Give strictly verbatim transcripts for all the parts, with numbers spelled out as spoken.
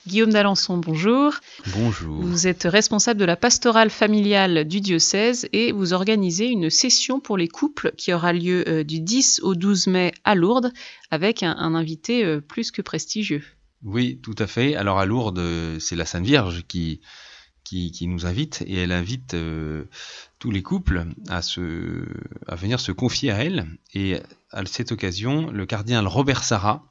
Guillaume d'Alençon, bonjour. Bonjour. Vous êtes responsable de la pastorale familiale du diocèse et vous organisez une session pour les couples qui aura lieu euh, du dix au douze mai à Lourdes avec un, un invité euh, plus que prestigieux. Oui, tout à fait. Alors à Lourdes, euh, c'est la Sainte Vierge qui, qui, qui nous invite et elle invite euh, tous les couples à, se, à venir se confier à elle. Et à cette occasion, le cardinal Robert Sarrat,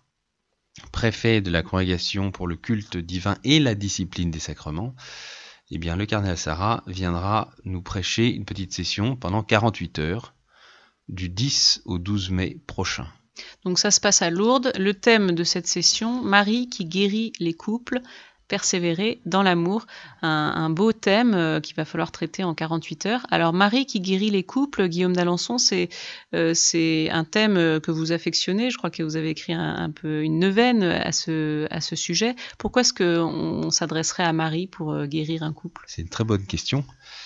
préfet de la Congrégation pour le culte divin et la discipline des sacrements, eh bien, le cardinal Sarrat viendra nous prêcher une petite session pendant quarante-huit heures du dix au douze mai prochain. Donc ça se passe à Lourdes. Le thème de cette session, Marie qui guérit les couples, persévérer dans l'amour, un, un beau thème euh, qu'il va falloir traiter en quarante-huit heures. Alors Marie qui guérit les couples, Guillaume d'Alençon, c'est euh, c'est un thème que vous affectionnez. Je crois que vous avez écrit un, un peu une neuvaine à ce à ce sujet. Pourquoi est-ce qu'on on s'adresserait à Marie pour euh, guérir un couple? C'est une très bonne question.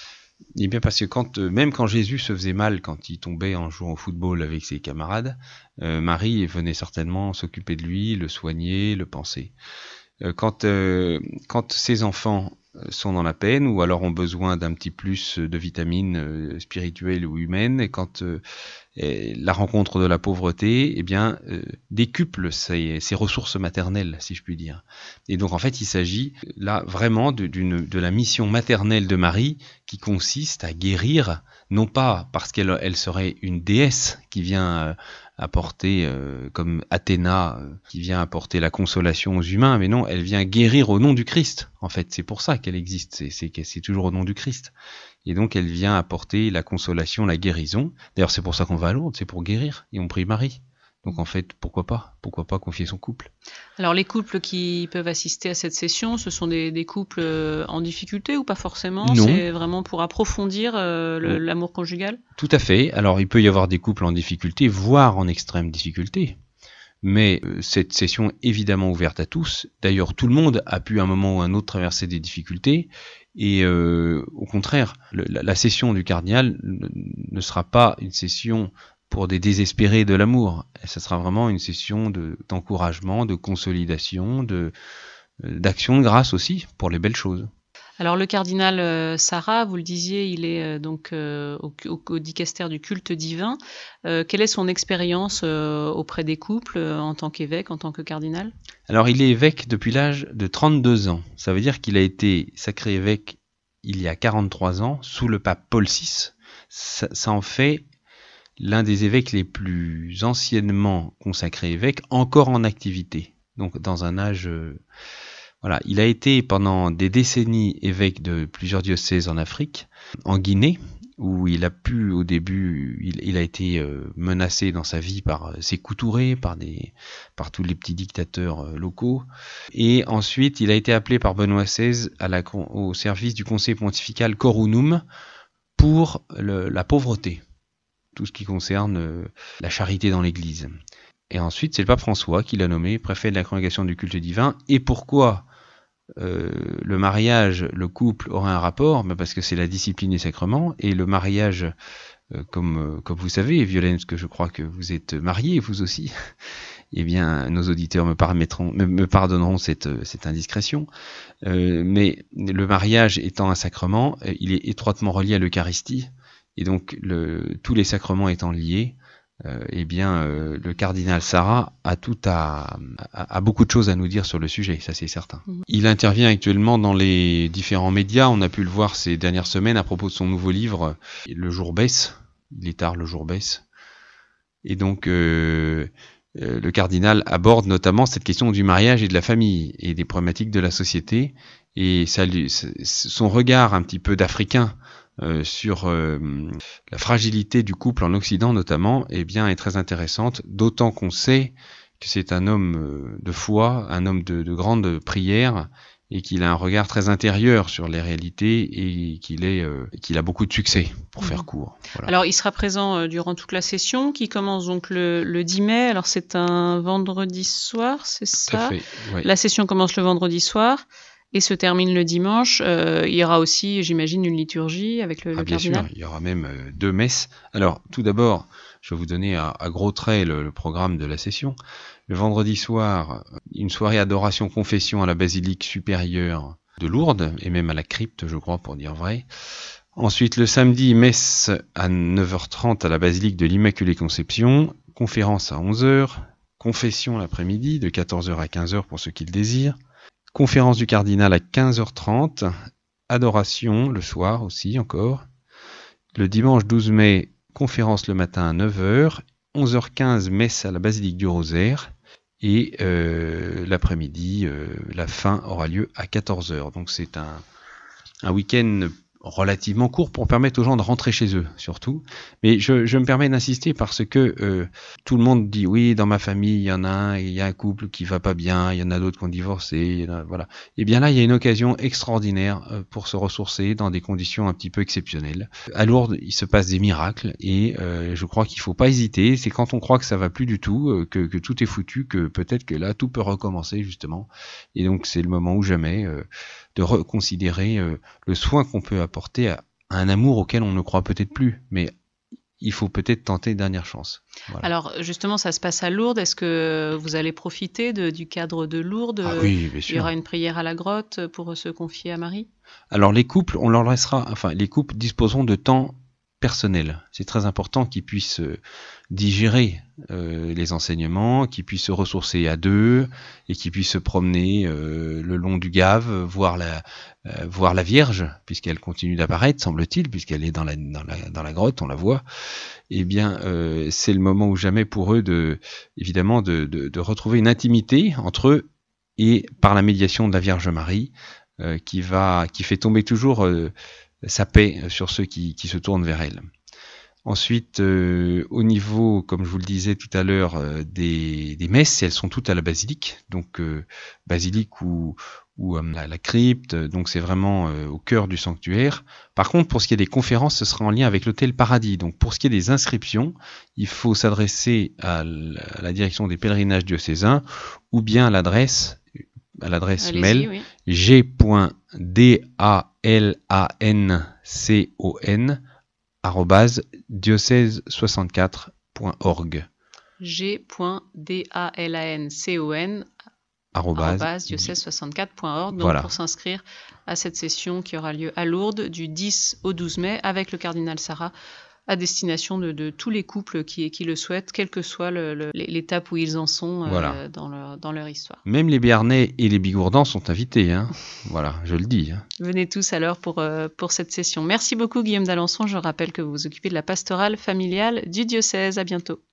Eh bien parce que quand, euh, même quand Jésus se faisait mal, quand il tombait en jouant au football avec ses camarades, euh, Marie venait certainement s'occuper de lui, le soigner, le panser. Euh, quand, euh, quand ses enfants sont dans la peine ou alors ont besoin d'un petit plus de vitamines euh, spirituelles ou humaines, et quand euh, et la rencontre de la pauvreté, eh bien, euh, décuple ses, ses ressources maternelles, si je puis dire. Et donc, en fait, il s'agit là vraiment de, d'une, de la mission maternelle de Marie qui consiste à guérir, non pas parce qu'elle elle serait une déesse qui vient euh, apporter, euh, comme Athéna, euh, qui vient apporter la consolation aux humains, mais non, elle vient guérir au nom du Christ. En fait, c'est pour ça qu'elle existe, c'est, c'est, c'est toujours au nom du Christ. Et donc, elle vient apporter la consolation, la guérison. D'ailleurs, c'est pour ça qu'on va à Lourdes, c'est pour guérir. Et on prie Marie. Donc, en fait, pourquoi pas Pourquoi pas confier son couple? Alors, les couples qui peuvent assister à cette session, ce sont des, des couples en difficulté ou pas forcément? Non. C'est vraiment pour approfondir euh, le, l'amour conjugal? Tout à fait. Alors, il peut y avoir des couples en difficulté, voire en extrême difficulté. Mais euh, cette session est évidemment ouverte à tous. D'ailleurs, tout le monde a pu à un moment ou à un autre traverser des difficultés. Et euh, au contraire, le, la, la session du cardinal ne, ne sera pas une session pour des désespérés de l'amour. Ce sera vraiment une session de, d'encouragement, de consolidation, de, d'action de grâce aussi pour les belles choses. Alors le cardinal euh, Sarrat, vous le disiez, il est euh, donc euh, au, au, au dicastère du culte divin. Euh, quelle est son expérience euh, auprès des couples euh, en tant qu'évêque, en tant que cardinal? Alors il est évêque depuis l'âge de trente-deux ans. Ça veut dire qu'il a été sacré évêque il y a quarante-trois ans sous le pape Paul six. Ça, ça en fait l'un des évêques les plus anciennement consacrés évêques, encore en activité. Donc dans un âge... Euh, Voilà, il a été pendant des décennies évêque de plusieurs diocèses en Afrique, en Guinée, où il a pu au début, il, il a été euh, menacé dans sa vie par euh, ses Touré, par des, par tous les petits dictateurs euh, locaux, et ensuite il a été appelé par Benoît seize à la, au service du conseil pontifical Corunum pour le, la pauvreté, tout ce qui concerne euh, la charité dans l'Église. Et ensuite, c'est le pape François qui l'a nommé préfet de la congrégation du culte divin. Et pourquoi euh, le mariage, le couple aurait un rapport? Ben parce que c'est la discipline des sacrements. Et le mariage, euh, comme, euh, comme vous savez, Violaine, parce que je crois que vous êtes mariée, vous aussi, eh bien, nos auditeurs me, permettront, me, me pardonneront cette, cette indiscrétion. Euh, mais le mariage étant un sacrement, il est étroitement relié à l'Eucharistie. Et donc, le, tous les sacrements étant liés, Euh, eh bien, euh, le cardinal Sarrat a tout à, a, a beaucoup de choses à nous dire sur le sujet, ça c'est certain. Mmh. Il intervient actuellement dans les différents médias, on a pu le voir ces dernières semaines à propos de son nouveau livre, Le jour baisse, il est tard, le jour baisse. Et donc, euh, euh, le cardinal aborde notamment cette question du mariage et de la famille, et des problématiques de la société, et ça, son regard un petit peu d'Africain, Euh, sur euh, la fragilité du couple en Occident notamment, eh bien, est très intéressante, d'autant qu'on sait que c'est un homme euh, de foi, un homme de, de grande prière, et qu'il a un regard très intérieur sur les réalités et qu'il, est, euh, qu'il a beaucoup de succès, pour mmh. faire court. Voilà. Alors, il sera présent euh, durant toute la session, qui commence donc le, le dix mai. Alors, c'est un vendredi soir, c'est ça? Tout à fait, ouais. La session commence le vendredi soir et se termine le dimanche. Euh, il y aura aussi, j'imagine, une liturgie avec le, ah, le bien cardinal. Sûr, il y aura même euh, deux messes. Alors, tout d'abord, je vais vous donner à, à gros traits le, le programme de la session. Le vendredi soir, une soirée adoration confession à la basilique supérieure de Lourdes, et même à la crypte, je crois, pour dire vrai. Ensuite, le samedi, messe à neuf heures trente à la basilique de l'Immaculée Conception, conférence à onze heures, confession l'après-midi de quatorze heures à quinze heures pour ceux qui le désirent, conférence du cardinal à quinze heures trente, adoration le soir aussi encore. Le dimanche douze mai, conférence le matin à neuf heures, onze heures quinze, messe à la basilique du Rosaire, et euh, l'après-midi, euh, la fin aura lieu à quatorze heures. Donc c'est un, un week-end relativement court pour permettre aux gens de rentrer chez eux, surtout. Mais je, je me permets d'insister parce que euh, tout le monde dit oui, dans ma famille, il y en a un, il y a un couple qui va pas bien, il y en a d'autres qui ont divorcé, il y en a, voilà. Et bien là, il y a une occasion extraordinaire euh, pour se ressourcer dans des conditions un petit peu exceptionnelles. À Lourdes, il se passe des miracles et euh, je crois qu'il faut pas hésiter. C'est quand on croit que ça va plus du tout, euh, que, que tout est foutu, que peut-être que là, tout peut recommencer justement. Et donc, c'est le moment ou jamais euh, de reconsidérer euh, le soin qu'on peut apporter à, à un amour auquel on ne croit peut-être plus, mais il faut peut-être tenter une dernière chance. Voilà. Alors justement, ça se passe à Lourdes. Est-ce que vous allez profiter de, du cadre de Lourdes? Ah oui, bien sûr. Il y aura une prière à la grotte pour se confier à Marie? Alors les couples, on leur laissera, enfin les couples disposeront de temps personnel. C'est très important qu'ils puissent euh, digérer euh, les enseignements, qu'ils puissent se ressourcer à deux et qu'ils puissent se promener euh, le long du Gave, voir la, euh, voir la Vierge, puisqu'elle continue d'apparaître, semble-t-il, puisqu'elle est dans la, dans, la, dans la grotte, on la voit. Eh bien, euh, c'est le moment ou jamais pour eux, de, évidemment, de, de, de retrouver une intimité entre eux et par la médiation de la Vierge Marie, euh, qui va, qui fait tomber toujours euh, sa paix sur ceux qui, qui se tournent vers elle. Ensuite, euh, au niveau, comme je vous le disais tout à l'heure, euh, des, des messes, elles sont toutes à la basilique, donc euh, basilique ou, ou euh, la, la crypte, donc c'est vraiment euh, au cœur du sanctuaire. Par contre, pour ce qui est des conférences, ce sera en lien avec l'hôtel Paradis. Donc pour ce qui est des inscriptions, il faut s'adresser à la, à la direction des pèlerinages diocésains ou bien à l'adresse à l'adresse Allez-y, mail oui. g point dalancon arobase diocèse soixante-quatre point org. g point dalancon arobase diocèse soixante-quatre point org, donc voilà. Pour s'inscrire à cette session qui aura lieu à Lourdes du dix au douze mai avec le cardinal Sarah, à destination de, de tous les couples qui, qui le souhaitent, quelle que soit le, le, l'étape où ils en sont voilà. euh, dans, leur, dans leur histoire. Même les Béarnais et les Bigourdans sont invités, hein. Voilà, je le dis. Hein. Venez tous alors pour, euh, pour cette session. Merci beaucoup Guillaume d'Alençon, je rappelle que vous vous occupez de la pastorale familiale du diocèse. À bientôt.